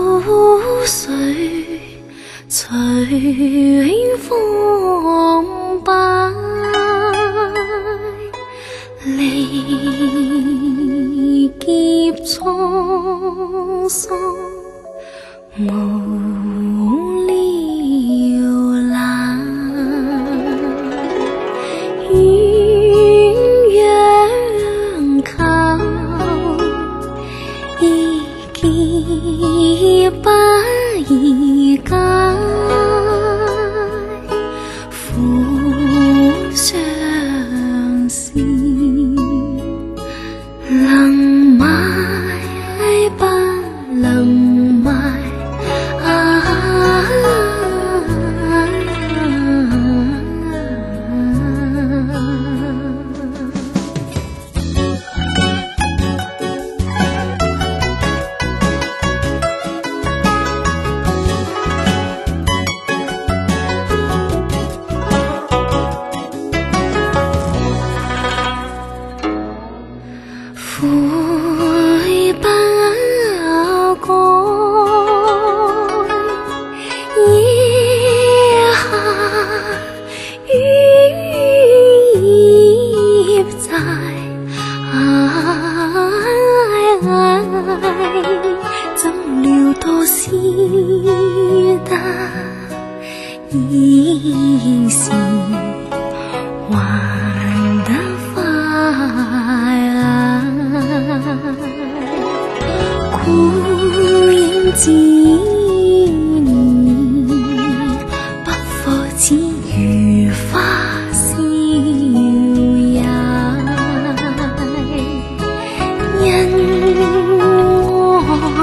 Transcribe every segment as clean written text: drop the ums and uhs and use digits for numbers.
水隨風擺，離劫滄桑無了難，鴛鴦靠依結不易解，苦相思能買不能買啊，悔不該惹下於業債，怎料多思得已是還得快啊，枯影自憐，不過只如花笑也，因愛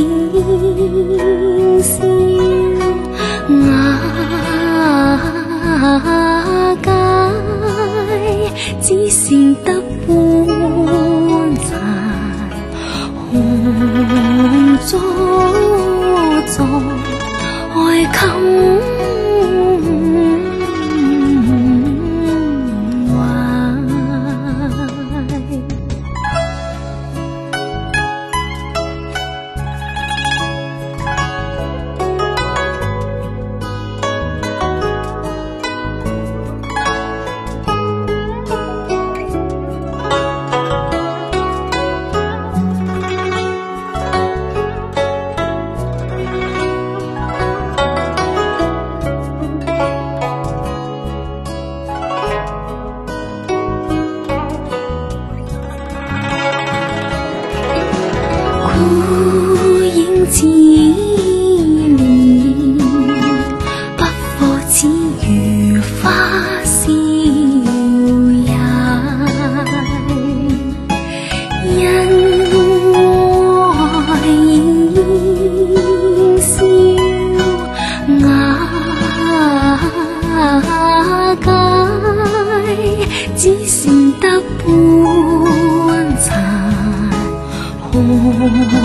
現笑瓦解，只是得半殘紅燭作愛襟懷。枯影自憐，不過只如花笑也，因愛現笑瓦解，只剩得半殘紅